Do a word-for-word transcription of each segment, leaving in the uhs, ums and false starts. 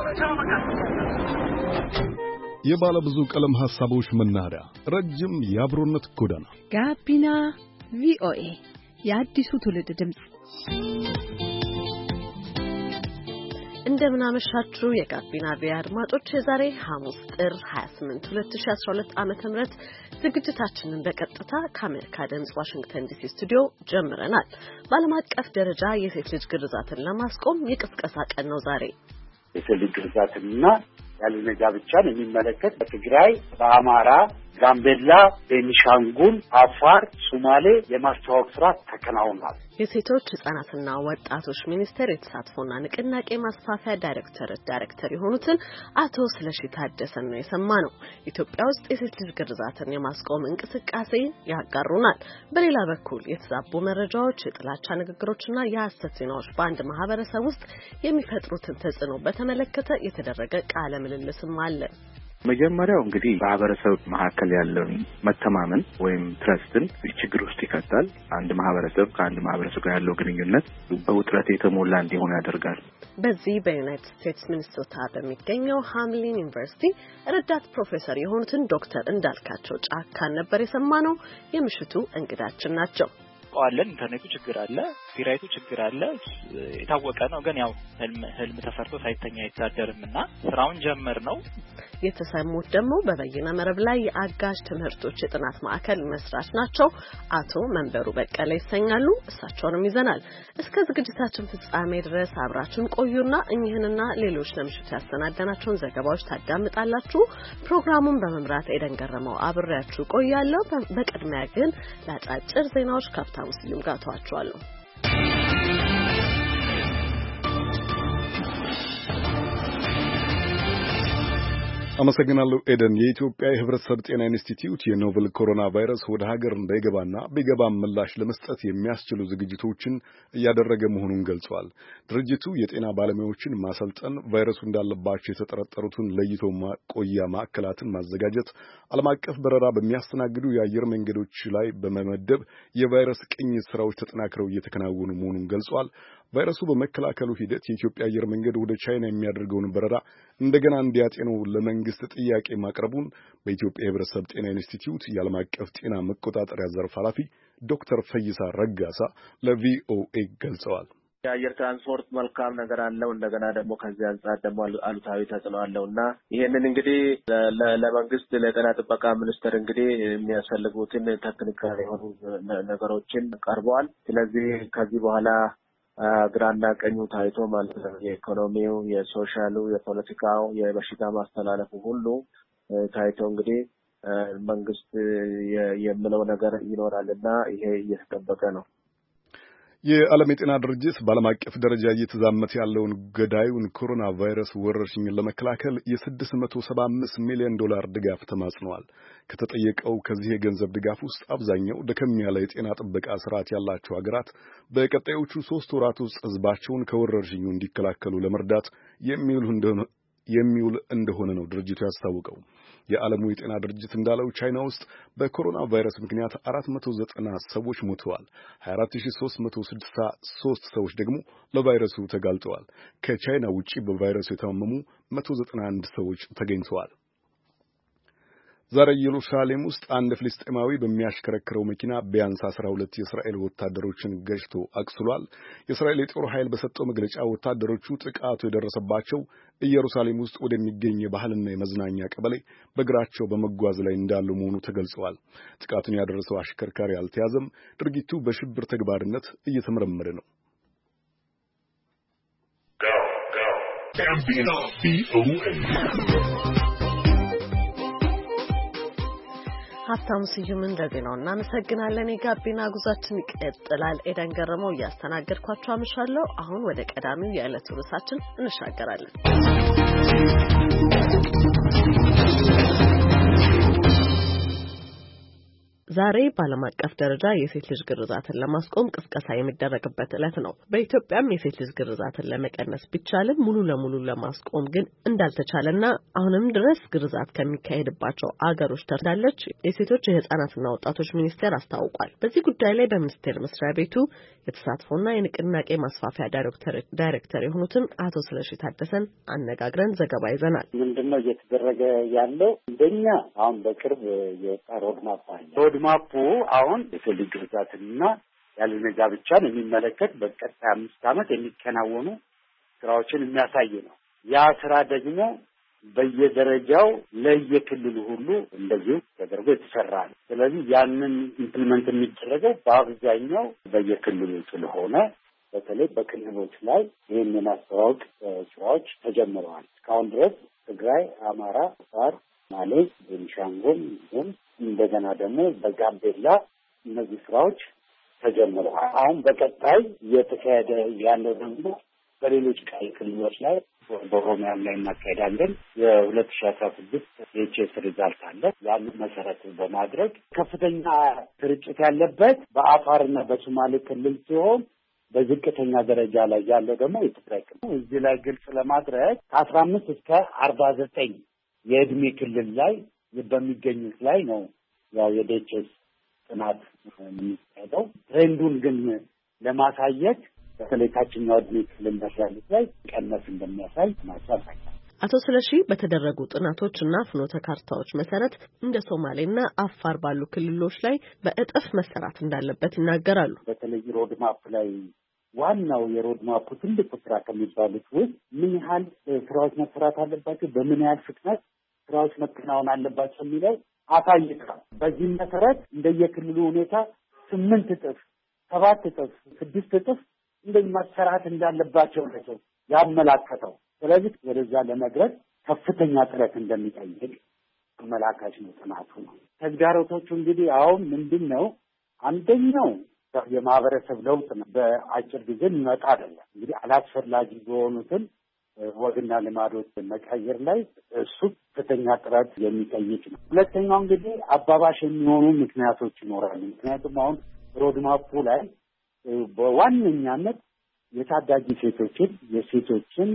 የባለ ብዙ ቀለም ሐሳቦች መናኸሪያ ረጅም የአብሮነት ጎዳና ጋቢና ቪኦኤ የአዲሱ ትውልድ ድምጽ። እንደምን አመሻችሁ የጋቢና ቪኦኤ አድማጮች። የዛሬ ሐሙስ ጥር ሃያ ስምንት ሁለት ሺህ አስራ ሁለት ዓመተ ምህረት ዝግጅታችንን በቀጥታ ከአሜሪካ ድምጽ ዋሽንግተን ዲሲ ስቱዲዮ ጀምረናል። በዓለም አቀፍ ደረጃ የሴት ልጅ ግርዛትን ለማስቆም የቅስቀሳ ቀን ነው ዛሬ። የሴት ልጅ ግርዛትና ያለ ጋብቻን የሚመለከት በትግራይ፣ በአማራ፣ ጋምቤላ፣ ቤኒሻንጉል፣ አፋር፣ ሶማሌ የማስተዋወቅ ስራ ተከናውኗል። የሴቶች ህጻናትና ወጣቶች ሚኒስቴር የተሳትፎና ንቅናቄ ማስፋፊያ ዳይሬክተር ዳይሬክተር የሆኑትን አቶ ስለሺ ታደሰን ነው የሰማነው። ኢትዮጵያ ውስጥ የሴት ልጅ ግርዛትን የማስቆም እንቅስቃሴ ያጋሩናል። በሌላ በኩል የተዛቡ መረጃዎች፣ የጥላቻ ንግግሮችና የሐሰት ዜናዎች በአንድ ማህበረሰብ ውስጥ የሚፈጥሩትን ተጽዕኖ በተመለከተ የተደረገ ቃለ ምልልስም አለ። መጀመሪያው እንግዲህ ማህበረሰብ መካከል ያለውን መተማመን ወይም ትረስትን ችግር ውስጥ ይከታል። አንድ ማህበረሰብ ከአንድ ማህበረሰብ ጋር ያለው ግንኙነት በውጥረት የተሞላ እንዲሆን ያደርጋል። በዚህ በዩናይትድ ስቴትስ ሚኒሶታ በሚገኘው ሃምሊን ዩኒቨርሲቲ ረዳት ፕሮፌሰር የሆኑትን ዶክተር እንዳልካቸው ጫካን ነበር የሰማነው። የምሽቱ እንግዳችን ናቸው። ቋለን ኢንተርኔቱ ችግር አለ፣ ፊራይቱ ችግር አለ፣ የታወቀ ነው። ግን ያው ህልም ህልም ተሰርቶ ሳይተኛ አይታደርምና ስራውን ጀመር ነው። የተሰሙት ደግሞ በበይነ መረብ ላይ የአጋዥ ትምህርቶች የጥናት ማዕከል መስራች ናቸው። አቶ መንበሩ በቀለ ይሰኛሉ። እሳቸውንም ይዘናል። እስከ ዝግጅታችን ፍጻሜ ድረስ አብራችሁን ቆዩና እኚህንና ሌሎች ለምሽቱ ያሰናዳናቸውን ዘገባዎች ታዳምጣላችሁ። ፕሮግራሙን በመምራት ኤደን ገረመው አብሬያችሁ ቆያለሁ። በቅድሚያ ግን ለአጫጭር ዜናዎች ከፍታ ሙስሊም ጋር ተዋችኋለሁ። አመሰግናለሁ ኤደን። የኢትዮጵያ የህብረተሰብ ጤና ኢንስቲትዩት የኖቨል ኮሮና ቫይረስ ወደ ሀገር እንዳይገባና ቢገባም ምላሽ ለመስጠት የሚያስችሉ ዝግጅቶችን እያደረገ መሆኑን ገልጿል። ድርጅቱ የጤና ባለሙያዎችን ማሰልጠን፣ ቫይረሱ እንዳለባቸው የተጠረጠሩትን ለይቶ ማቆያ ማዕከላትን ማዘጋጀት፣ ዓለም አቀፍ በረራ በሚያስተናግዱ የአየር መንገዶች ላይ በመመደብ የቫይረስ ቅኝት ስራዎች ተጠናክረው እየተከናወኑ መሆኑን ገልጿል። ቫይረሱ በመከላከሉ ሂደት የኢትዮጵያ አየር መንገድ ወደ ቻይና የሚያደርገውን በረራ እንደገና እንዲያጤነው ለመንግስት ጥያቄ ማቅረቡን በኢትዮጵያ የህብረተሰብ ጤና ኢንስቲትዩት የዓለም አቀፍ ጤና መቆጣጠሪያ ዘርፍ ኃላፊ ዶክተር ፈይሳ ረጋሳ ለቪኦኤ ገልጸዋል። የአየር ትራንስፖርት መልካም ነገር አለው፣ እንደገና ደግሞ ከዚህ አንጻር ደግሞ አሉታዊ ተጽዕኖ አለውና ይሄንን እንግዲህ ለመንግስት ለጤና ጥበቃ ሚኒስቴር እንግዲህ የሚያስፈልጉትን ቴክኒካል የሆኑ ነገሮችን ቀርበዋል። ስለዚህ ከዚህ በኋላ ግራና ቀኙ ታይቶ ማለት ነው የኢኮኖሚው፣ የሶሻሉ፣ የፖለቲካው፣ የበሽታ ማስተላለፉ ሁሉ ታይቶ እንግዲህ መንግስት የሚለው ነገር ይኖራልና ይሄ እየተጠበቀ ነው። የዓለም የጤና ድርጅት በዓለም አቀፍ ደረጃ እየተዛመተ ያለውን ገዳዩን ኮሮና ቫይረስ ወረርሽኝን ለመከላከል የስድስት መቶ ሰባ አምስት ሚሊዮን ዶላር ድጋፍ ተማጽነዋል። ከተጠየቀው ከዚህ የገንዘብ ድጋፍ ውስጥ አብዛኛው ደከም ያለ የጤና ጥበቃ ስርዓት ያላቸው ሀገራት በቀጣዮቹ ሶስት ወራት ውስጥ ህዝባቸውን ከወረርሽኙ እንዲከላከሉ ለመርዳት የሚውል እንደሆነ የሚውል እንደሆነ ነው ድርጅቱ ያስታወቀው። የዓለሙ የጤና ድርጅት እንዳለው ቻይና ውስጥ በኮሮና ቫይረስ ምክንያት አራት መቶ ዘጠና ሰዎች ሞተዋል። ሀያ አራት ሺህ ሦስት መቶ ስልሳ ሦስት ሰዎች ደግሞ ለቫይረሱ ተጋልጠዋል። ከቻይና ውጪ በቫይረሱ የታመሙ መቶ ዘጠና አንድ ሰዎች ተገኝተዋል። ዛሬ ኢየሩሳሌም ውስጥ አንድ ፍልስጤማዊ በሚያሽከረክረው መኪና ቢያንስ አስራ ሁለት የእስራኤል ወታደሮችን ገጭቶ አቁስሏል። የእስራኤል የጦር ኃይል በሰጠው መግለጫ ወታደሮቹ ጥቃቱ የደረሰባቸው ኢየሩሳሌም ውስጥ ወደሚገኝ የባህልና የመዝናኛ ቀበሌ በእግራቸው በመጓዝ ላይ እንዳሉ መሆኑ ተገልጸዋል። ጥቃቱን ያደረሰው አሽከርካሪ አልተያዘም። ድርጊቱ በሽብር ተግባርነት እየተመረመረ ነው። ሀብታሙ ስዩምን ለዜናው እናመሰግናለን። የጋቢና ጉዟችን ይቀጥላል። ኤደን ገረመው እያስተናገድኳችሁ አመሻለሁ። አሁን ወደ ቀዳሚው የዕለቱ ርዕሳችን እንሻገራለን። ዛሬ በዓለም አቀፍ ደረጃ የሴት ልጅ ግርዛትን ለማስቆም ቅስቀሳ የሚደረግበት ዕለት ነው። በኢትዮጵያም የሴት ልጅ ግርዛትን ለመቀነስ ቢቻልም ሙሉ ለሙሉ ለማስቆም ግን እንዳልተቻለና አሁንም ድረስ ግርዛት ከሚካሄድባቸው አገሮች ተርዳለች የሴቶች የህፃናትና ወጣቶች ሚኒስቴር አስታውቋል። በዚህ ጉዳይ ላይ በሚኒስቴር መስሪያ ቤቱ የተሳትፎና የንቅናቄ ማስፋፊያ ዳይሬክተር ዳይሬክተር የሆኑትን አቶ ስለሺ ታደሰን አነጋግረን ዘገባ ይዘናል። ምንድነው እየተደረገ ያለው? እንደኛ አሁን በቅርብ የወጣ ሮድማፕ አለ። ሮድማፑ አሁን የሴት ልጅ ግርዛትና ያለ ጋብቻን የሚመለከት በቀጣይ አምስት ዓመት የሚከናወኑ ስራዎችን የሚያሳይ ነው። ያ ስራ ደግሞ በየደረጃው ለየክልሉ ሁሉ እንደዚሁ ተደርጎ የተሰራ ነው። ስለዚህ ያንን ኢምፕሊመንት የሚደረገው በአብዛኛው በየክልሉ ስለሆነ በተለይ በክልሎች ላይ ይህን የማስተዋወቅ ስራዎች ተጀምረዋል። እስካሁን ድረስ ትግራይ፣ አማራ፣ አፋር፣ ሶማሌ፣ ቤኒሻንጉል እንዲሁም እንደገና ደግሞ በጋምቤላ እነዚህ ስራዎች ተጀምረዋል። አሁን በቀጣይ እየተካሄደ ያለው ደግሞ በሌሎች ቀይ ክልሎች ላይ በኦሮሚያም ላይ እናካሄዳለን። የሁለት ሺህ አስራ ስድስት የኤችኤስ ሪዛልት አለ። ያንን መሰረት በማድረግ ከፍተኛ ስርጭት ያለበት በአፋርና በሶማሌ ክልል ሲሆን በዝቅተኛ ደረጃ ላይ ያለው ደግሞ የትግራይ ክልል። እዚህ ላይ ግልጽ ለማድረግ ከአስራ አምስት እስከ አርባ ዘጠኝ የእድሜ ክልል ላይ በሚገኙት ላይ ነው ያው የኤችኤስ ጥናት የሚካሄደው። ትሬንዱን ግን ለማሳየት በተለይ ታችኛው እድሜ ክልል ላይ ቀነስ እንደሚያሳይ ማሳሰብ። አቶ ስለሺ በተደረጉ ጥናቶችና ፍኖተ ካርታዎች መሰረት እንደ ሶማሌና አፋር ባሉ ክልሎች ላይ በእጥፍ መሰራት እንዳለበት ይናገራሉ። በተለይ ሮድማፕ ላይ ዋናው የሮድማፑ ትልቁ ስራ ከሚባሉት ውስጥ ምን ያህል ስራዎች መሰራት አለባቸው፣ በምን ያህል ፍጥነት ስራዎች መከናወን አለባቸው የሚለው አሳይቷል። በዚህ መሰረት እንደየክልሉ ሁኔታ ስምንት እጥፍ፣ ሰባት እጥፍ፣ ስድስት እጥፍ እንደዚህ መሰራት እንዳለባቸው ነው ያመላከተው። ስለዚህ ወደዛ ለመድረስ ከፍተኛ ጥረት እንደሚጠይቅ አመላካች ነው ጥናቱ ነው። ተግዳሮቶቹ እንግዲህ አሁን ምንድን ነው? አንደኛው የማህበረሰብ ለውጥ ነው። በአጭር ጊዜ የሚመጣ አይደለም። እንግዲህ አላስፈላጊ የሆኑትን ወግና ልማዶች መቀየር ላይ እሱ ከፍተኛ ጥረት የሚጠይቅ ነው። ሁለተኛው እንግዲህ አባባሽ የሚሆኑ ምክንያቶች ይኖራሉ። ምክንያቱም አሁን ሮድማፑ ላይ በዋነኛነት የታዳጊ ሴቶችን የሴቶችን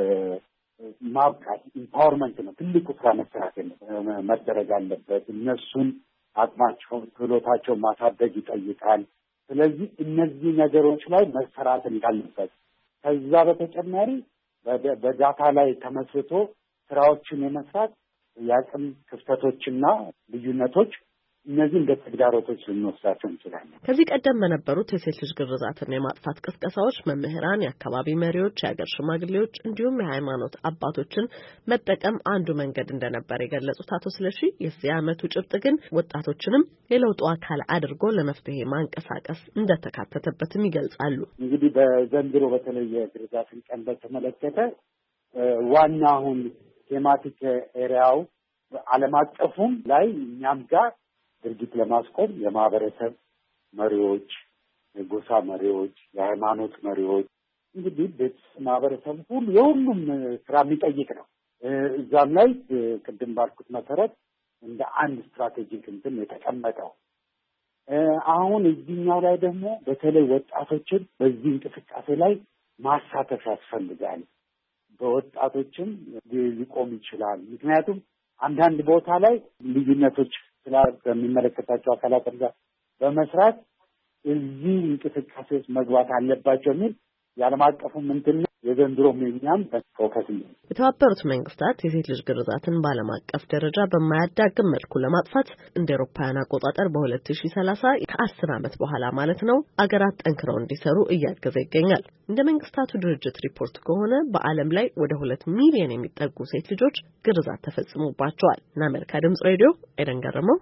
ማብቃት ኢምፓወርመንት ነው ትልቁ ስራ መሰራት መደረግ አለበት። እነሱን አቅማቸውን ክህሎታቸውን ማሳደግ ይጠይቃል። ስለዚህ እነዚህ ነገሮች ላይ መሰራት እንዳለበት፣ ከዛ በተጨማሪ በዳታ ላይ ተመስርቶ ስራዎችን የመስራት የአቅም ክፍተቶችና ልዩነቶች እነዚህ እንደ ተግዳሮቶች ልንወስዳቸው እንችላለን። ከዚህ ቀደም በነበሩት የሴት ልጅ ግርዛትን የማጥፋት ቅስቀሳዎች መምህራን፣ የአካባቢ መሪዎች፣ የሀገር ሽማግሌዎች እንዲሁም የሃይማኖት አባቶችን መጠቀም አንዱ መንገድ እንደነበር የገለጹት አቶ ስለሺ የዚህ ዓመቱ ጭብጥ ግን ወጣቶችንም የለውጡ አካል አድርጎ ለመፍትሄ ማንቀሳቀስ እንደተካተተበትም ይገልጻሉ። እንግዲህ በዘንድሮ በተለይ የግርዛትን ቀን በተመለከተ ዋና አሁን ቴማቲክ ኤሪያው ዓለም አቀፉም ላይ እኛም ጋር ድርጊት ለማስቆም የማህበረሰብ መሪዎች፣ የጎሳ መሪዎች፣ የሃይማኖት መሪዎች እንግዲህ ቤት ማህበረሰብ ሁሉ የሁሉም ስራ የሚጠይቅ ነው። እዛም ላይ ቅድም ባልኩት መሰረት እንደ አንድ ስትራቴጂክ እንትን የተቀመጠው አሁን እዚህኛው ላይ ደግሞ በተለይ ወጣቶችን በዚህ እንቅስቃሴ ላይ ማሳተፍ ያስፈልጋል። በወጣቶችም ሊቆም ይችላል። ምክንያቱም አንዳንድ ቦታ ላይ ልዩነቶች ስለ በሚመለከታቸው አካላት ጋር በመስራት እዚህ እንቅስቃሴ ውስጥ መግባት አለባቸው የሚል የዓለም አቀፉ ምንትን የዘንድሮ ምንኛም ፎከስ ነው። የተባበሩት መንግስታት የሴት ልጅ ግርዛትን በዓለም አቀፍ ደረጃ በማያዳግም መልኩ ለማጥፋት እንደ አውሮፓውያን አቆጣጠር በሁለት ሺህ ሰላሳ ከአስር ዓመት በኋላ ማለት ነው አገራት ጠንክረው እንዲሰሩ እያገዘ ይገኛል። እንደ መንግስታቱ ድርጅት ሪፖርት ከሆነ በዓለም ላይ ወደ ሁለት ሚሊዮን የሚጠጉ ሴት ልጆች ግርዛት ተፈጽሞባቸዋል። ለአሜሪካ ድምጽ ሬዲዮ ኤደን ገረመው።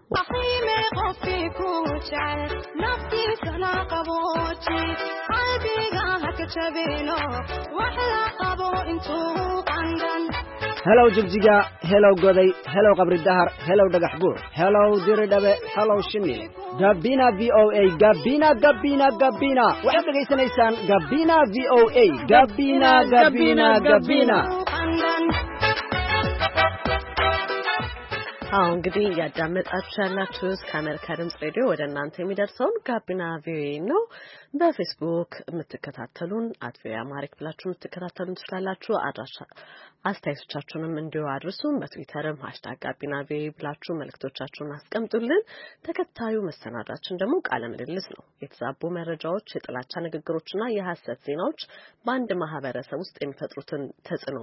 hello jigjiga, hello goday, hello qabri dahar, hello dhagax buur, hello diridhabe, hello shimi. Gabina V O A, Gabina Gabina Gabina. Waxaad dhageysanaysaan Gabina V O A, Gabina Gabina Gabina. አዎ እንግዲህ ያዳመጣችሁ ያላችሁት ከአሜሪካ ድምጽ ሬዲዮ ወደ እናንተ የሚደርሰውን ጋቢና ቪኦኤ ነው። በፌስቡክ የምትከታተሉን አት ቪኦኤ አማሪክ ብላችሁ የምትከታተሉን ትችላላችሁ። አድራሻ አስተያየቶቻችሁንም እንዲሁ አድርሱን። በትዊተርም ሃሽታግ ጋቢና ቪኦኤ ብላችሁ መልእክቶቻችሁን አስቀምጡልን። ተከታዩ መሰናዳችን ደግሞ ቃለ ምልልስ ነው። የተዛቡ መረጃዎች፣ የጥላቻ ንግግሮችና የሐሰት ዜናዎች በአንድ ማህበረሰብ ውስጥ የሚፈጥሩትን ተጽዕኖ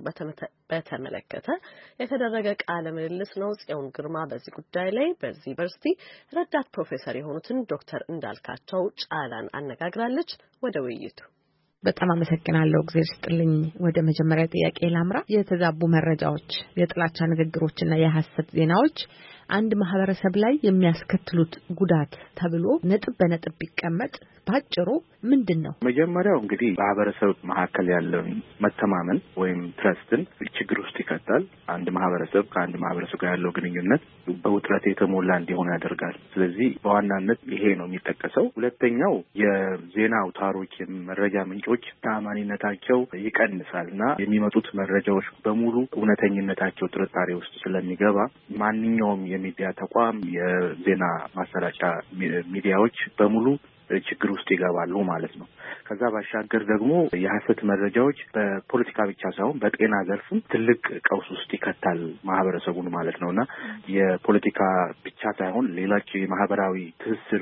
በተመለከተ የተደረገ ቃለ ምልልስ ነው። ጽዮን ግርማ በዚህ ጉዳይ ላይ በዚህ ዩኒቨርሲቲ ረዳት ፕሮፌሰር የሆኑትን ዶክተር እንዳልካቸው ጫላን አነጋግራለች። ወደ ውይይቱ በጣም አመሰግናለሁ። እግዚአብሔር ይስጥልኝ። ወደ መጀመሪያ ጥያቄ ላምራ። የተዛቡ መረጃዎች፣ የጥላቻ ንግግሮችና የሐሰት ዜናዎች አንድ ማህበረሰብ ላይ የሚያስከትሉት ጉዳት ተብሎ ነጥብ በነጥብ ቢቀመጥ ባጭሩ ምንድነው? መጀመሪያው እንግዲህ ማህበረሰብ መካከል ያለው መተማመን ወይም ትረስትን ችግር ውስጥ ይከታል። አንድ ማህበረሰብ ከአንድ ማህበረሰብ ጋር ያለው ግንኙነት በውጥረት የተሞላ እንዲሆን ያደርጋል። ስለዚህ በዋናነት ይሄ ነው የሚጠቀሰው። ሁለተኛው የዜና አውታሮች፣ የመረጃ ምንጮች ተአማኒነታቸው ይቀንሳልና የሚመጡት መረጃዎች በሙሉ እውነተኝነታቸው ጥርጣሬ ውስጥ ስለሚገባ ማንኛውም የሚዲያ ተቋም፣ የዜና ማሰራጫ ሚዲያዎች በሙሉ ችግር ውስጥ ይገባሉ ማለት ነው። ከዛ ባሻገር ደግሞ የሐሰት መረጃዎች በፖለቲካ ብቻ ሳይሆን በጤና ዘርፍም ትልቅ ቀውስ ውስጥ ይከታል ማህበረሰቡን ማለት ነውና የፖለቲካ ብቻ ሳይሆን ሌሎች የማህበራዊ ትስስር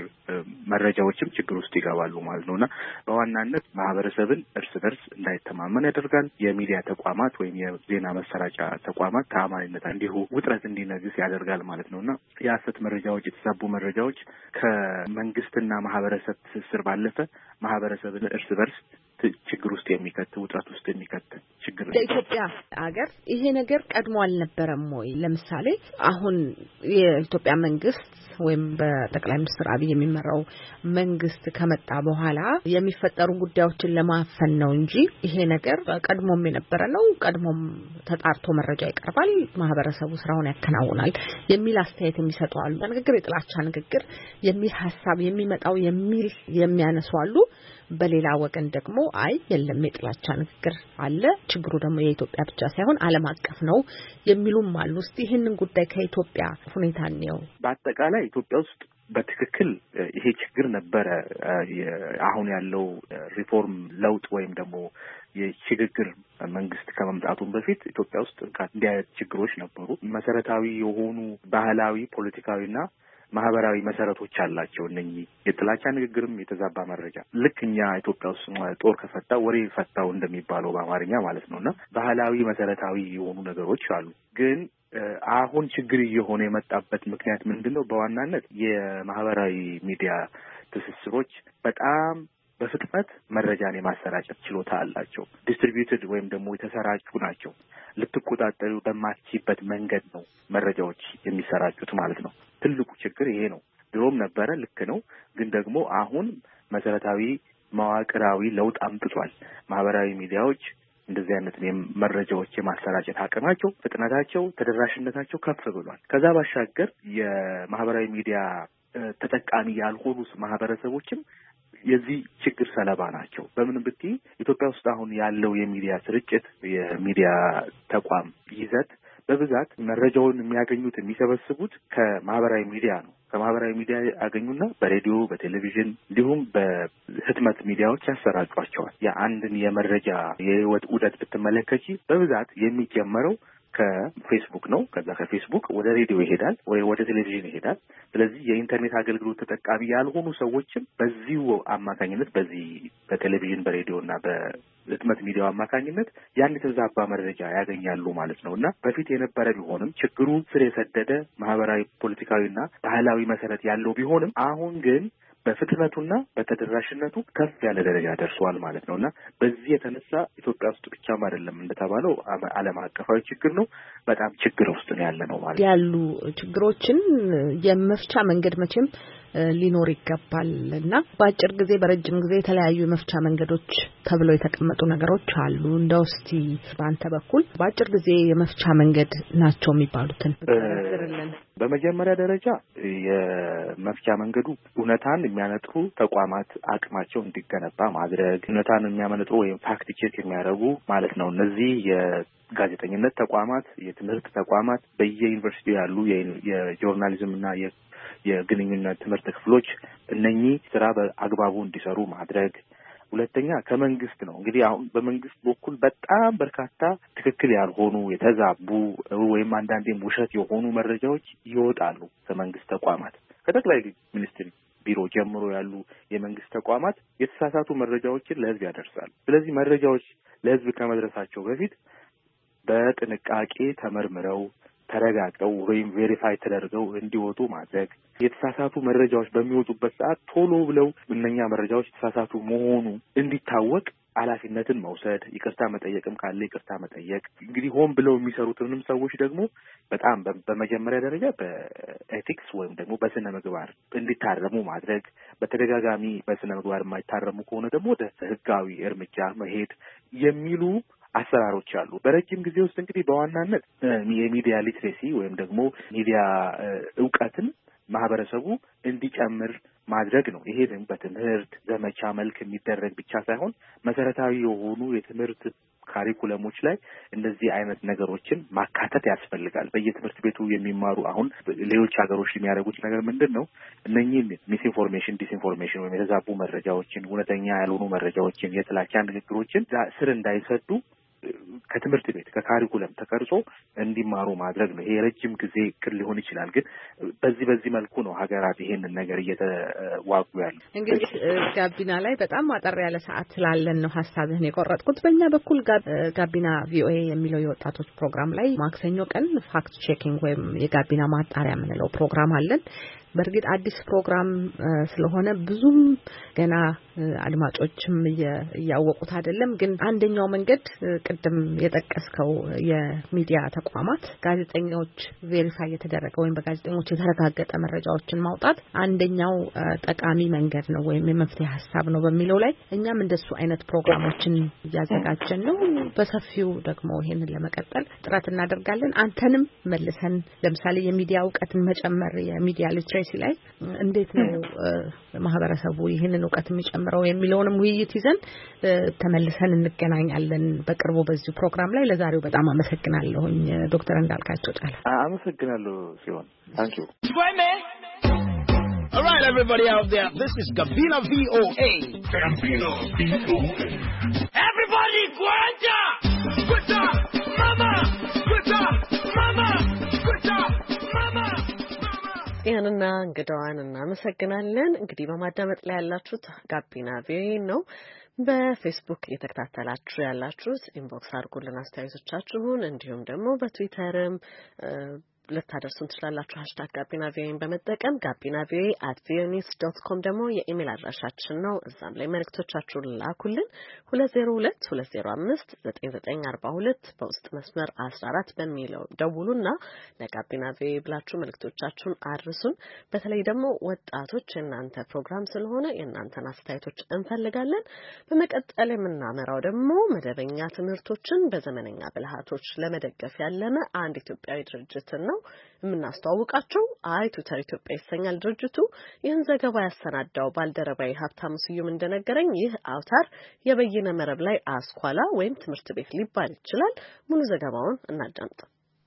መረጃዎችም ችግር ውስጥ ይገባሉ ማለት ነውና በዋናነት ማህበረሰብን እርስ በርስ እንዳይተማመን ያደርጋል። የሚዲያ ተቋማት ወይም የዜና መሰራጫ ተቋማት ተአማኒነት እንዲሁ ውጥረት እንዲነግስ ያደርጋል ማለት ነውና የሐሰት መረጃዎች፣ የተዛቡ መረጃዎች ከመንግስትና ማህበረሰብ ትስስር ባለፈ ማህበረሰብን እርስ በርስ ችግር ውስጥ የሚከት ውጥረት ውስጥ የሚከት ችግር ነው። በኢትዮጵያ ሀገር ይሄ ነገር ቀድሞ አልነበረም ወይ? ለምሳሌ አሁን የኢትዮጵያ መንግስት ወይም በጠቅላይ ሚኒስትር አብይ የሚመራው መንግስት ከመጣ በኋላ የሚፈጠሩ ጉዳዮችን ለማፈን ነው እንጂ ይሄ ነገር ቀድሞም የነበረ ነው። ቀድሞም ተጣርቶ መረጃ ይቀርባል፣ ማህበረሰቡ ስራውን ያከናውናል የሚል አስተያየት የሚሰጡ አሉ። ንግግር የጥላቻ ንግግር የሚል ሐሳብ የሚመጣው የሚል የሚያነሱ አሉ። በሌላ ወገን ደግሞ አይ የለም የጥላቻ ንግግር አለ፣ ችግሩ ደግሞ የኢትዮጵያ ብቻ ሳይሆን ዓለም አቀፍ ነው የሚሉም አሉ። እስቲ ይሄንን ጉዳይ ከኢትዮጵያ ሁኔታ ነው በአጠቃላይ ኢትዮጵያ ውስጥ በትክክል ይሄ ችግር ነበረ። አሁን ያለው ሪፎርም ለውጥ ወይም ደግሞ የሽግግር መንግስት ከመምጣቱን በፊት ኢትዮጵያ ውስጥ እንዲህ አይነት ችግሮች ነበሩ። መሰረታዊ የሆኑ ባህላዊ፣ ፖለቲካዊና ማህበራዊ መሰረቶች አላቸው። እነኚህ የጥላቻ ንግግርም የተዛባ መረጃ ልክ እኛ ኢትዮጵያ ውስጥ ጦር ከፈታ ወሬ ፈታው እንደሚባለው በአማርኛ ማለት ነውና ባህላዊ መሰረታዊ የሆኑ ነገሮች አሉ። ግን አሁን ችግር እየሆነ የመጣበት ምክንያት ምንድነው? በዋናነት የማህበራዊ ሚዲያ ትስስሮች በጣም በፍጥነት መረጃን የማሰራጨት ችሎታ አላቸው። ዲስትሪቢዩትድ ወይም ደግሞ የተሰራጩ ናቸው። ልትቆጣጠሩ በማትችይበት መንገድ ነው መረጃዎች የሚሰራጩት ማለት ነው። ትልቁ ችግር ይሄ ነው። ድሮም ነበረ፣ ልክ ነው። ግን ደግሞ አሁን መሰረታዊ መዋቅራዊ ለውጥ አምጥቷል። ማህበራዊ ሚዲያዎች እንደዚህ አይነት መረጃዎች የማሰራጨት አቅማቸው፣ ፍጥነታቸው፣ ተደራሽነታቸው ከፍ ብሏል። ከዛ ባሻገር የማህበራዊ ሚዲያ ተጠቃሚ ያልሆኑ ማህበረሰቦችም የዚህ ችግር ሰለባ ናቸው። በምን ብትይ ኢትዮጵያ ውስጥ አሁን ያለው የሚዲያ ስርጭት የሚዲያ ተቋም ይዘት በብዛት መረጃውን የሚያገኙት የሚሰበስቡት ከማህበራዊ ሚዲያ ነው። ከማህበራዊ ሚዲያ ያገኙና በሬዲዮ፣ በቴሌቪዥን እንዲሁም በህትመት ሚዲያዎች ያሰራጯቸዋል። የአንድን የመረጃ የህይወት ዑደት ብትመለከቺ በብዛት የሚጀመረው ከፌስቡክ ነው። ከዛ ከፌስቡክ ወደ ሬዲዮ ይሄዳል ወይ ወደ ቴሌቪዥን ይሄዳል። ስለዚህ የኢንተርኔት አገልግሎት ተጠቃሚ ያልሆኑ ሰዎችም በዚሁ አማካኝነት በዚህ በቴሌቪዥን በሬዲዮና በህትመት ሚዲያው አማካኝነት ያን የተዛባ መረጃ ያገኛሉ ማለት ነው እና በፊት የነበረ ቢሆንም ችግሩ ስር የሰደደ ማህበራዊ፣ ፖለቲካዊና ባህላዊ መሰረት ያለው ቢሆንም አሁን ግን በፍጥነቱና በተደራሽነቱ ከፍ ያለ ደረጃ ደርሷል ማለት ነውና በዚህ የተነሳ ኢትዮጵያ ውስጥ ብቻም አይደለም እንደተባለው ዓለም አቀፋዊ ችግር ነው። በጣም ችግር ውስጥ ነው ያለ ነው ማለት ያሉ ችግሮችን የመፍቻ መንገድ መቼም ሊኖር ይገባልና በአጭር ጊዜ በረጅም ጊዜ የተለያዩ የመፍቻ መንገዶች ተብለው የተቀመጡ ነገሮች አሉ። እንደው እስቲ በአንተ በኩል በአጭር ጊዜ የመፍቻ መንገድ ናቸው የሚባሉትን ተናገርልን። በመጀመሪያ ደረጃ የመፍቻ መንገዱ እውነታን የሚያነጥሩ ተቋማት አቅማቸው እንዲገነባ ማድረግ፣ እውነታን የሚያመነጥሩ ወይም ፋክት ቼክ የሚያደርጉ ማለት ነው። እነዚህ ጋዜጠኝነት ተቋማት የትምህርት ተቋማት በየዩኒቨርሲቲ ያሉ የጆርናሊዝምና የግንኙነት ትምህርት ክፍሎች እነኚህ ስራ በአግባቡ እንዲሰሩ ማድረግ ሁለተኛ ከመንግስት ነው እንግዲህ አሁን በመንግስት በኩል በጣም በርካታ ትክክል ያልሆኑ የተዛቡ ወይም አንዳንዴም ውሸት የሆኑ መረጃዎች ይወጣሉ ከመንግስት ተቋማት ከጠቅላይ ሚኒስትር ቢሮ ጀምሮ ያሉ የመንግስት ተቋማት የተሳሳቱ መረጃዎችን ለህዝብ ያደርሳሉ ስለዚህ መረጃዎች ለህዝብ ከመድረሳቸው በፊት በጥንቃቄ ተመርምረው ተረጋግጠው ወይም ቬሪፋይ ተደርገው እንዲወጡ ማድረግ የተሳሳቱ መረጃዎች በሚወጡበት ሰዓት ቶሎ ብለው እነኛ መረጃዎች የተሳሳቱ መሆኑ እንዲታወቅ ኃላፊነትን መውሰድ ይቅርታ መጠየቅም ካለ ይቅርታ መጠየቅ እንግዲህ ሆን ብለው የሚሰሩትንም ሰዎች ደግሞ በጣም በመጀመሪያ ደረጃ በኤቲክስ ወይም ደግሞ በስነ ምግባር እንዲታረሙ ማድረግ በተደጋጋሚ በስነ ምግባር የማይታረሙ ከሆነ ደግሞ ወደ ህጋዊ እርምጃ መሄድ የሚሉ አሰራሮች አሉ በረጅም ጊዜ ውስጥ እንግዲህ በዋናነት የሚዲያ ሊትሬሲ ወይም ደግሞ ሚዲያ ዕውቀትን ማህበረሰቡ እንዲጨምር ማድረግ ነው ይሄ ደግሞ በትምህርት ዘመቻ መልክ የሚደረግ ብቻ ሳይሆን መሰረታዊ የሆኑ የትምህርት ካሪኩለሞች ላይ እንደዚህ አይነት ነገሮችን ማካተት ያስፈልጋል በየትምህርት ቤቱ የሚማሩ አሁን ሌሎች ሀገሮች የሚያደርጉት ነገር ምንድነው እነኚህን ሚስኢንፎርሜሽን ዲስኢንፎርሜሽን ወይም የተዛቡ መረጃዎችን እውነተኛ ያልሆኑ መረጃዎችን የጥላቻ ንግግሮችን ስር እንዳይሰዱ ከትምህርት ቤት ከካሪኩለም ተቀርጾ እንዲማሩ ማድረግ ነው ይሄ ረጅም ጊዜ እቅድ ሊሆን ይችላል ግን በዚህ በዚህ መልኩ ነው ሀገራት ይሄንን ነገር እየተዋጉ ያሉ እንግዲህ ጋቢና ላይ በጣም አጠር ያለ ሰዓት ስላለን ነው ሐሳብህን የቆረጥኩት በእኛ በኩል ጋቢና ቪኦኤ የሚለው የወጣቶች ፕሮግራም ላይ ማክሰኞ ቀን ፋክት ቼኪንግ ወይም የጋቢና ማጣሪያ የምንለው ፕሮግራም አለን በርግጥ አዲስ ፕሮግራም ስለሆነ ብዙም ገና አድማጮችም ያወቁት አይደለም ግን አንደኛው መንገድ ቅድም የጠቀስከው የሚዲያ ተቋማት ጋዜጠኞች ቬሪፋይ የተደረገ ወይም በጋዜጠኞች የተረጋገጠ መረጃዎችን ማውጣት አንደኛው ጠቃሚ መንገድ ነው ወይም የመፍትሄ ሐሳብ ነው በሚለው ላይ እኛም እንደሱ አይነት ፕሮግራሞችን ያዘጋጀን ነው በሰፊው ደግሞ ይሄንን ለመቀጠል ጥረት እናደርጋለን አንተንም መልሰን ለምሳሌ የሚዲያ ዕውቀትን መጨመር የሚዲያ ሊትሬሲ ላይ እንዴት ነው ማህበረሰቡ ይሄንን ዕውቀት የሚጨምረው የሚለውንም ውይይት ይዘን ተመልሰን እንገናኛለን በቅርቡ በዚህ ፕሮግራም ላይ ለዛሬው በጣም አመሰግናለሁኝ ዶክተር እንዳልካቸው ጫላ አመሰግናለሁ ሲሆን ታንክ ዩ All right everybody out there this is Gabina V O A Gabina V O A Everybody Guanta Guanta Mama Guanta Mama Guanta Mama ያንና እንግዳዋን እናመሰግናለን እንግዲህ በማዳመጥ ላይ ያላችሁት ጋቢና ቪኦኤ ነው በፌስቡክ እየተከታተላችሁ ያላችሁት ኢንቦክስ አድርጉልን አስተያየቶቻችሁን እንዲሁም ደግሞ በትዊተርም ልታደርሱን ትችላላችሁ ሃሽታግ ጋቢና ቪኦኤን በመጠቀም ጋቢና ቪኦኤ አት ቪኦኤ ኒውስ ዶት ኮም ደግሞ የኢሜል አድራሻችን ነው እዛም ላይ መልእክቶቻችሁን ላኩልን ሁለት ዜሮ ሁለት ሁለት ዜሮ አምስት ዘጠኝ ዘጠኝ አርባ ሁለት በውስጥ መስመር አስራ አራት በሚለው ደውሉና ለጋቢና ቪኦኤ ብላችሁ መልእክቶቻችሁን አድርሱን በተለይ ደግሞ ወጣቶች የእናንተ ፕሮግራም ስለሆነ የእናንተን አስተያየቶች እንፈልጋለን በመቀጠል የምናመራው ደግሞ መደበኛ ትምህርቶችን በዘመነኛ ብልሃቶች ለመደገፍ ያለመ አንድ ኢትዮጵያዊ ድርጅት ነው የምናስተዋውቃቸው አይ ቱተር ኢትዮጵያ ይሰኛል ድርጅቱ ይህን ዘገባ ያሰናዳው ባልደረባይ ሀብታሙ ስዩም እንደነገረኝ ይህ አውታር የበይነ መረብ ላይ አስኳላ ወይም ትምህርት ቤት ሊባል ይችላል ሙሉ ዘገባውን እናዳምጥ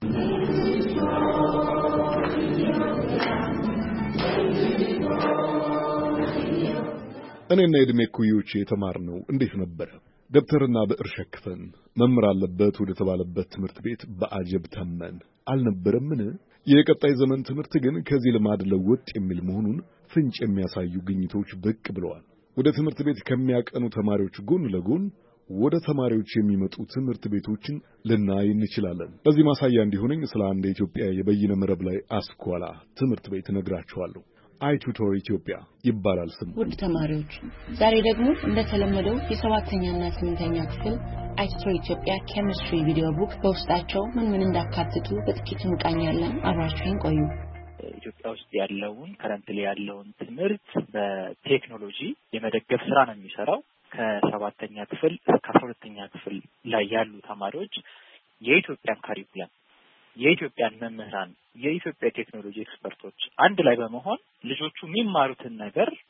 እኔና የዕድሜ ኩዮቼ የተማርነው እንዴት ነበር ደብተርና ብዕር ሸክፈን መምህር አለበት ወደ ተባለበት ትምህርት ቤት በአጀብ ተመን አልነበረምን የቀጣይ ዘመን ትምህርት ግን ከዚህ ልማድ ለውጥ የሚል መሆኑን ፍንጭ የሚያሳዩ ግኝቶች ብቅ ብለዋል ወደ ትምህርት ቤት ከሚያቀኑ ተማሪዎች ጎን ለጎን ወደ ተማሪዎች የሚመጡ ትምህርት ቤቶችን ልናይ እንችላለን ለዚህ ማሳያ እንዲሆነኝ ስለ አንድ የኢትዮጵያ የበይነ መረብ ላይ አስኳላ ትምህርት ቤት ነግራችኋለሁ አይ ቱተር ኢትዮጵያ ይባላል ስሙ ውድ ተማሪዎች ዛሬ ደግሞ እንደተለመደው የሰባተኛና ስምንተኛ ክፍል አይ ቱተር ኢትዮጵያ ኬሚስትሪ ቪዲዮ ቡክ በውስጣቸው ምን ምን እንዳካተቱ በጥቂቱ እንቃኛለን አብራችሁን ቆዩ ኢትዮጵያ ውስጥ ያለውን ከረንትሊ ያለውን ትምህርት በቴክኖሎጂ የመደገፍ ስራ ነው የሚሰራው ከሰባተኛ ክፍል እስከ አስራ ሁለተኛ ክፍል ላይ ያሉ ተማሪዎች የኢትዮጵያን ካሪኩለም የኢትዮጵያን መምህራን የኢትዮጵያ ቴክኖሎጂ ኤክስፐርቶች አንድ ላይ በመሆን ልጆቹ የሚማሩትን ነገር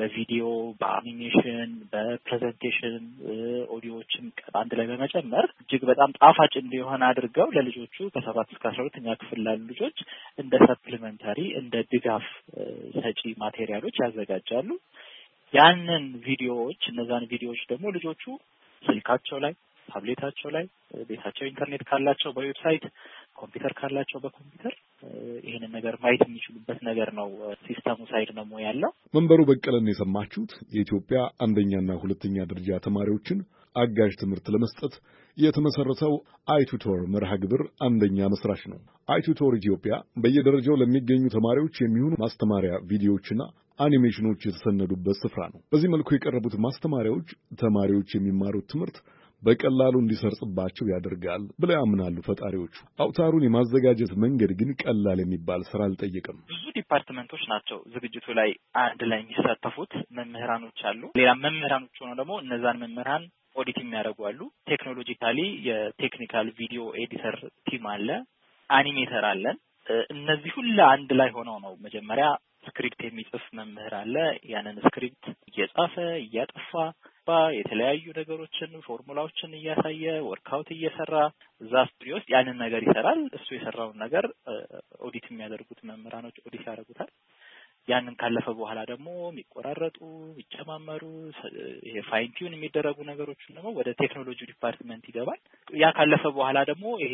በቪዲዮ በአኒሜሽን በፕሬዘንቴሽን ኦዲዮዎችን አንድ ላይ በመጨመር እጅግ በጣም ጣፋጭ እንዲሆን አድርገው ለልጆቹ ከሰባት እስከ አስራ ሁለተኛ ክፍል ላሉ ልጆች እንደ ሰፕሊመንታሪ እንደ ድጋፍ ሰጪ ማቴሪያሎች ያዘጋጃሉ። ያንን ቪዲዮዎች እነዛን ቪዲዮዎች ደግሞ ልጆቹ ስልካቸው ላይ ታብሌታቸው ላይ ቤታቸው ኢንተርኔት ካላቸው በዌብሳይት ኮምፒውተር ካላቸው በኮምፒውተር ይሄንን ነገር ማየት የሚችሉበት ነገር ነው። ሲስተሙ ሳይድ ነው ያለው። መንበሩ በቀለን የሰማችሁት የኢትዮጵያ አንደኛና ሁለተኛ ደረጃ ተማሪዎችን አጋዥ ትምህርት ለመስጠት የተመሰረተው አይቱቶር መርሃ ግብር አንደኛ መስራች ነው። አይቱቶር ኢትዮጵያ በየደረጃው ለሚገኙ ተማሪዎች የሚሆኑ ማስተማሪያ ቪዲዮዎችና አኒሜሽኖች የተሰነዱበት ስፍራ ነው። በዚህ መልኩ የቀረቡት ማስተማሪያዎች ተማሪዎች የሚማሩት ትምህርት በቀላሉ እንዲሰርጽባቸው ያደርጋል ብለው ያምናሉ ፈጣሪዎቹ። አውታሩን የማዘጋጀት መንገድ ግን ቀላል የሚባል ስራ አልጠየቀም። ብዙ ዲፓርትመንቶች ናቸው ዝግጅቱ ላይ አንድ ላይ የሚሳተፉት። መምህራኖች አሉ። ሌላ መምህራኖች ሆነው ደግሞ እነዛን መምህራን ኦዲት የሚያደርጉ አሉ። ቴክኖሎጂካሊ የቴክኒካል ቪዲዮ ኤዲተር ቲም አለ፣ አኒሜተር አለን። እነዚህ ሁሉ አንድ ላይ ሆነው ነው መጀመሪያ ስክሪፕት የሚጽፍ መምህር አለ። ያንን ስክሪፕት እየጻፈ እያጠፋ የተለያዩ ነገሮችን ፎርሙላዎችን እያሳየ ወርክአውት እየሰራ እዛ ስቱዲዮ ውስጥ ያንን ነገር ይሰራል። እሱ የሰራውን ነገር ኦዲት የሚያደርጉት መምህራኖች ኦዲት ያደርጉታል። ያንን ካለፈ በኋላ ደግሞ የሚቆራረጡ የሚጨማመሩ ይሄ ፋይን ቲዩን የሚደረጉ ነገሮችን ደግሞ ወደ ቴክኖሎጂ ዲፓርትመንት ይገባል። ያ ካለፈ በኋላ ደግሞ ይሄ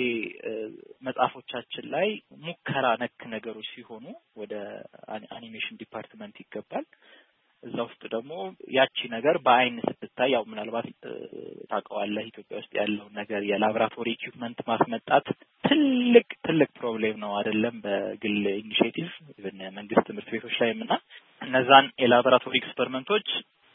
መጽሐፎቻችን ላይ ሙከራ ነክ ነገሮች ሲሆኑ ወደ አኒሜሽን ዲፓርትመንት ይገባል። እዛ ውስጥ ደግሞ ያቺ ነገር በአይን ስትታይ ያው ምናልባት ታውቀዋለህ ኢትዮጵያ ውስጥ ያለው ነገር የላብራቶሪ ኢኩዊፕመንት ማስመጣት ትልቅ ትልቅ ፕሮብሌም ነው አይደለም? በግል ኢኒሺዬቲቭ ኢቭን መንግስት ትምህርት ቤቶች ላይም እና እነዛን የላብራቶሪ ኤክስፐሪመንቶች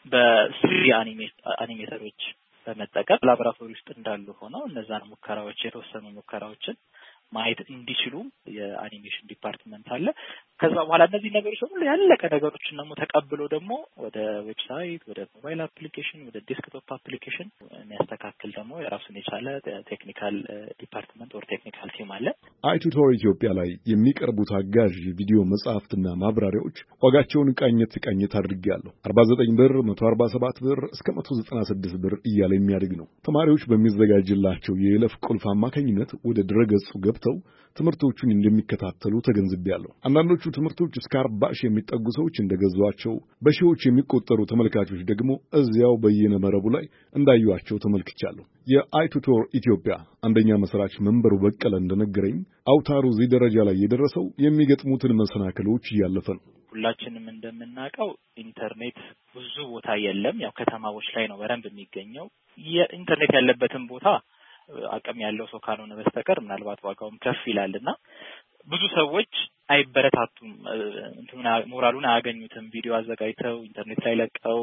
በስሪ አኒሜተሮች በመጠቀም ላብራቶሪ ውስጥ እንዳሉ ሆነው እነዛን ሙከራዎች የተወሰኑ ሙከራዎችን ማየት እንዲችሉ የአኒሜሽን ዲፓርትመንት አለ። ከዛ በኋላ እነዚህ ነገሮች ሁሉ ያለቀ ነገሮችን ደግሞ ተቀብሎ ደግሞ ወደ ዌብሳይት፣ ወደ ሞባይል አፕሊኬሽን፣ ወደ ዴስክቶፕ አፕሊኬሽን የሚያስተካክል ደግሞ የራሱን የቻለ ቴክኒካል ዲፓርትመንት ወር ቴክኒካል ቲም አለ። አይቱቶር ኢትዮጵያ ላይ የሚቀርቡት አጋዥ ቪዲዮ መጽሐፍትና ማብራሪያዎች ዋጋቸውን ቃኘት ቃኘት አድርጌያለሁ። አርባ ዘጠኝ ብር፣ መቶ አርባ ሰባት ብር እስከ መቶ ዘጠና ስድስት ብር እያለ የሚያድግ ነው። ተማሪዎች በሚዘጋጅላቸው የይለፍ ቁልፍ አማካኝነት ወደ ድረገጹ ገብተው ትምህርቶቹን እንደሚከታተሉ ተገንዝቤያለሁ። አንዳንዶቹ ትምህርቶች እስከ አርባ ሺህ የሚጠጉ ሰዎች እንደገዟቸው፣ በሺዎች የሚቆጠሩ ተመልካቾች ደግሞ እዚያው በየነ መረቡ ላይ እንዳዩዋቸው ተመልክቻለሁ። የአይቱቶር ኢትዮጵያ አንደኛ መስራች መንበሩ በቀለ እንደነገረኝ አውታሩ እዚህ ደረጃ ላይ የደረሰው የሚገጥሙትን መሰናክሎች እያለፈ ነው። ሁላችንም እንደምናውቀው ኢንተርኔት ብዙ ቦታ የለም። ያው ከተማዎች ላይ ነው በደንብ የሚገኘው። የኢንተርኔት ያለበትን ቦታ አቅም ያለው ሰው ካልሆነ በስተቀር ምናልባት ዋጋውም ከፍ ይላልና ብዙ ሰዎች አይበረታቱም፣ እንትና ሞራሉን አያገኙትም። ቪዲዮ አዘጋጅተው ኢንተርኔት ላይ ለቀው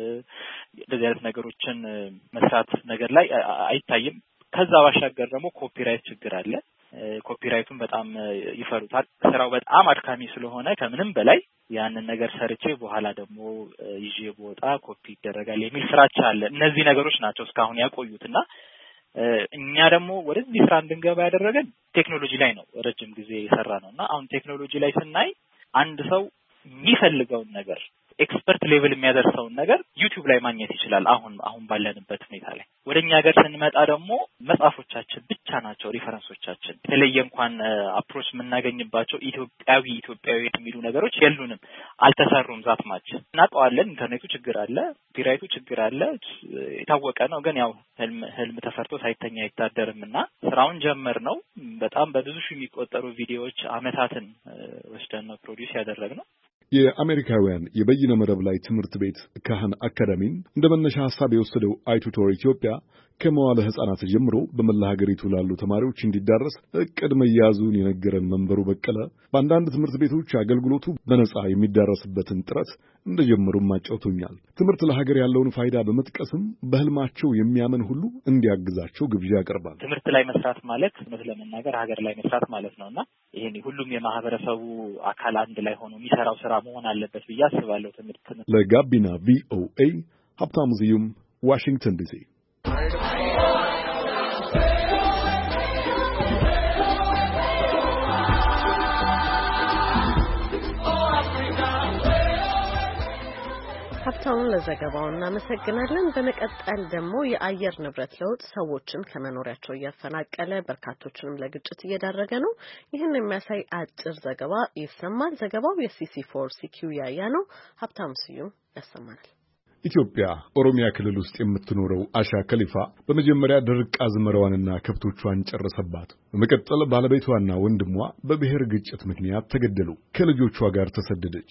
እንደዚህ አይነት ነገሮችን መስራት ነገር ላይ አይታይም። ከዛ ባሻገር ደግሞ ኮፒራይት ችግር አለ። ኮፒራይቱን በጣም ይፈሩታል። ስራው በጣም አድካሚ ስለሆነ ከምንም በላይ ያንን ነገር ሰርቼ በኋላ ደግሞ ይዤ ቦጣ ኮፒ ይደረጋል የሚል ፍራቻ አለ። እነዚህ ነገሮች ናቸው እስካሁን ያቆዩትና እኛ ደግሞ ወደዚህ ስራ እንድንገባ ያደረገን ቴክኖሎጂ ላይ ነው። ረጅም ጊዜ የሰራ ነውና አሁን ቴክኖሎጂ ላይ ስናይ አንድ ሰው የሚፈልገውን ነገር ኤክስፐርት ሌቭል የሚያደርሰውን ነገር ዩቲዩብ ላይ ማግኘት ይችላል። አሁን አሁን ባለንበት ሁኔታ ላይ ወደኛ ሀገር ስንመጣ ደግሞ መጽሐፎቻችን ብቻ ናቸው ሪፈረንሶቻችን። የተለየ እንኳን አፕሮች የምናገኝባቸው ኢትዮጵያዊ ኢትዮጵያዊ የሚሉ ነገሮች የሉንም፣ አልተሰሩም። ዛትማች እናውቀዋለን። ኢንተርኔቱ ችግር አለ፣ ኮፒራይቱ ችግር አለ፣ የታወቀ ነው። ግን ያው ህልም ህልም ተፈርቶ ሳይተኛ አይታደርምና ስራውን ጀመር ነው። በጣም በብዙ ሺህ የሚቆጠሩ ቪዲዮዎች አመታትን ወስደን ነው ፕሮዲዩስ ያደረግነው። የአሜሪካውያን የበይነ መረብ ላይ ትምህርት ቤት ካህን አካዳሚን እንደ መነሻ ሐሳብ የወሰደው አይቱቶር ኢትዮጵያ ከመዋለ ሕፃናት ጀምሮ በመላ ሀገሪቱ ላሉ ተማሪዎች እንዲዳረስ እቅድ መያዙን የነገረን መንበሩ በቀለ በአንዳንድ ትምህርት ቤቶች አገልግሎቱ በነጻ የሚዳረስበትን ጥረት እንደጀመሩም አጫውቶኛል። ትምህርት ለሀገር ያለውን ፋይዳ በመጥቀስም በህልማቸው የሚያምን ሁሉ እንዲያግዛቸው ግብዣ ያቀርባል። ትምህርት ላይ መስራት ማለት እውነት ለመናገር ሀገር ላይ መስራት ማለት ነውና ይሄን ሁሉም የማህበረሰቡ አካል አንድ ላይ ሆኖ የሚሰራው ስራ መሆን አለበት ብዬ አስባለሁ። ትምህርት ለጋቢና ቪኦኤ ሀብታሙ ስዩም ዋሽንግተን ዲሲ። አስማማውን ለዘገባው እናመሰግናለን። በመቀጠል ደግሞ የአየር ንብረት ለውጥ ሰዎችን ከመኖሪያቸው እያፈናቀለ በርካቶችንም ለግጭት እየዳረገ ነው። ይህን የሚያሳይ አጭር ዘገባ ይሰማል። ዘገባው የሲሲ ፎር ሲኪዩያ ነው። ሀብታሙ ስዩም ያሰማናል። ኢትዮጵያ ኦሮሚያ ክልል ውስጥ የምትኖረው አሻ ከሊፋ በመጀመሪያ ድርቅ አዝመራዋንና ከብቶቿን ጨረሰባት። በመቀጠል ባለቤቷና ወንድሟ በብሔር ግጭት ምክንያት ተገደሉ። ከልጆቿ ጋር ተሰደደች።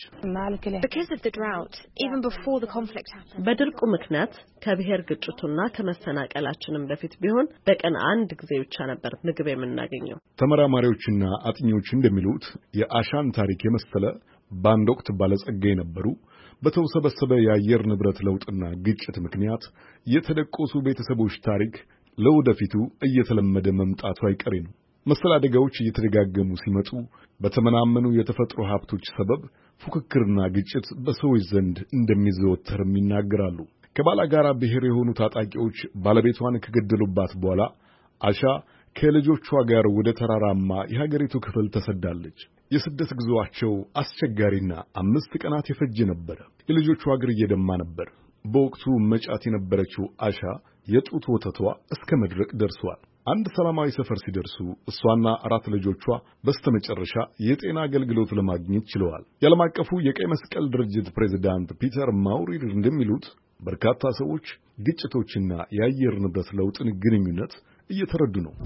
በድርቁ ምክንያት ከብሔር ግጭቱና ከመፈናቀላችንም በፊት ቢሆን በቀን አንድ ጊዜ ብቻ ነበር ምግብ የምናገኘው። ተመራማሪዎችና አጥኚዎች እንደሚሉት የአሻን ታሪክ የመሰለ በአንድ ወቅት ባለጸጋ የነበሩ በተወሰበሰበ የአየር ንብረት ለውጥና ግጭት ምክንያት የተደቆሱ ቤተሰቦች ታሪክ ለወደፊቱ እየተለመደ መምጣቱ አይቀሬ ነው። መሰል አደጋዎች እየተደጋገሙ ሲመጡ በተመናመኑ የተፈጥሮ ሀብቶች ሰበብ ፉክክርና ግጭት በሰዎች ዘንድ እንደሚዘወተርም ይናገራሉ። ከባላጋራ ብሔር የሆኑ ታጣቂዎች ባለቤቷን ከገደሉባት በኋላ አሻ ከልጆቿ ጋር ወደ ተራራማ የሀገሪቱ ክፍል ተሰዳለች። የስደት ጉዞአቸው አስቸጋሪና አምስት ቀናት የፈጀ ነበር። የልጆቿ እግር እየደማ ነበር። በወቅቱ መጫት የነበረችው አሻ የጡት ወተቷ እስከ መድረቅ ደርሷል። አንድ ሰላማዊ ሰፈር ሲደርሱ እሷና አራት ልጆቿ በስተመጨረሻ የጤና አገልግሎት ለማግኘት ችለዋል። የዓለም አቀፉ የቀይ መስቀል ድርጅት ፕሬዝዳንት ፒተር ማውሪር እንደሚሉት በርካታ ሰዎች ግጭቶችና የአየር ንብረት ለውጥን ግንኙነት እየተረዱ ነው።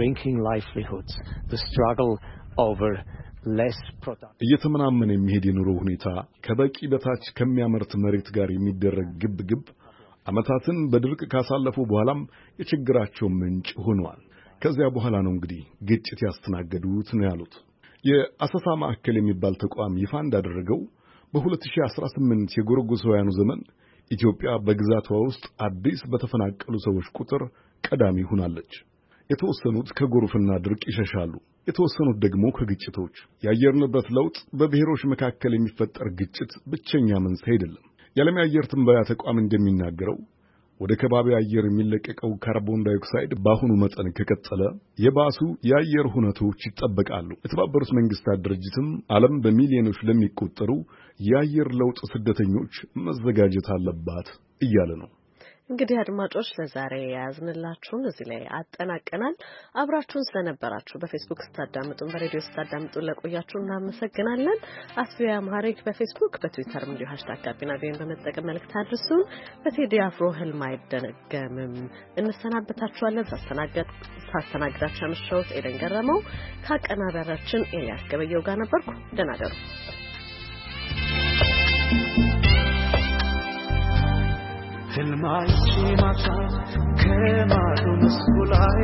እየተመናመነ የሚሄድ የኑሮ ሁኔታ ከበቂ በታች ከሚያመርት መሬት ጋር የሚደረግ ግብግብ ዓመታትን በድርቅ ካሳለፉ በኋላም የችግራቸው ምንጭ ሆኗል። ከዚያ በኋላ ነው እንግዲህ ግጭት ያስተናገዱት ነው ያሉት። የአሰሳ ማዕከል የሚባል ተቋም ይፋ እንዳደረገው በሁለት ሺህ አስራ ስምንት የጎርጎሳውያኑ ዘመን ኢትዮጵያ በግዛቷ ውስጥ አዲስ በተፈናቀሉ ሰዎች ቁጥር ቀዳሚ ሆናለች። የተወሰኑት ከጎርፍና ድርቅ ይሸሻሉ፣ የተወሰኑት ደግሞ ከግጭቶች። የአየር ንብረት ለውጥ በብሔሮች መካከል የሚፈጠር ግጭት ብቸኛ መንስኤ አይደለም። የዓለም የአየር ትንበያ ተቋም እንደሚናገረው ወደ ከባቢ አየር የሚለቀቀው ካርቦን ዳይኦክሳይድ በአሁኑ መጠን ከቀጠለ የባሱ የአየር ሁነቶች ይጠበቃሉ። የተባበሩት መንግስታት ድርጅትም ዓለም በሚሊዮኖች ለሚቆጠሩ የአየር ለውጥ ስደተኞች መዘጋጀት አለባት እያለ ነው። እንግዲህ አድማጮች ለዛሬ ያዝንላችሁን እዚህ ላይ አጠናቀናል። አብራችሁን ስለነበራችሁ በፌስቡክ ስታዳምጡን በሬዲዮ ስታዳምጡን ለቆያችሁ እናመሰግናለን። አስቢያ አምሃሪክ በፌስቡክ በትዊተርም እንዲሁ ሃሽታግ ጋቢና ቪኦኤን በመጠቀም መልእክት አድርሱን። በቴዲ አፍሮ ህልም አይደገምም እንሰናበታችኋለን። ሳስተናግድ ሳስተናግዳችሁ አምሽት ኤደን ገረመው ከአቀናባሪያችን ኤልያስ ገበየው ጋር ነበርኩ። ደህና ደሩ። ህልማይቼ ማታ ከማዶ መስኩ ላይ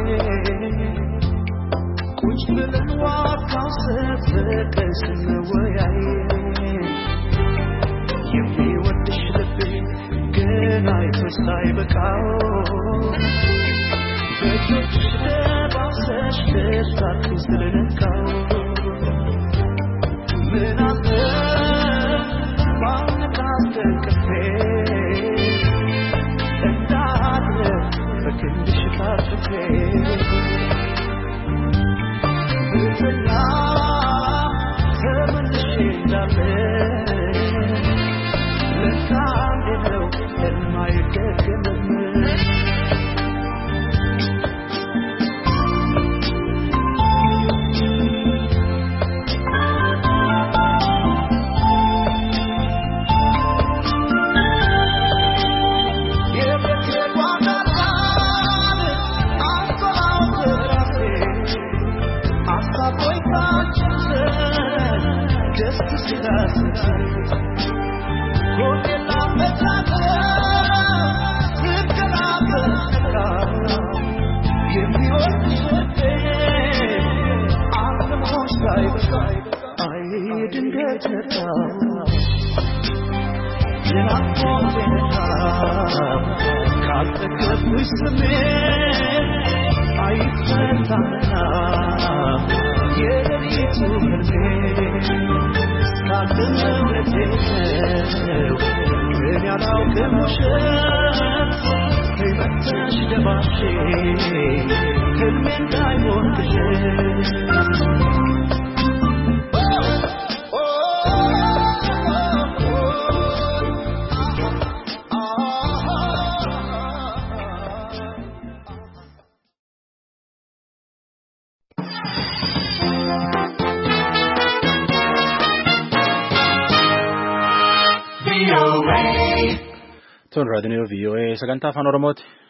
ቁጭ ብለን ዋካው ስትስቀኝ ስንወያይ የሚወድሽ ልቤ ገና አይቶሽ ሳይበቃው በእጆችሽ ደባብሰሽ ደስታሽን ስለነካው ምን አለ ባንቃት እንቅልፌ ክንድሽ ካፍቴ ብትና ተመልሼ እንዳለ ለካ እንዴት ነው ህልም አይደገምም። Tun raadiyoo V O A sagantaa afaan Oromooti.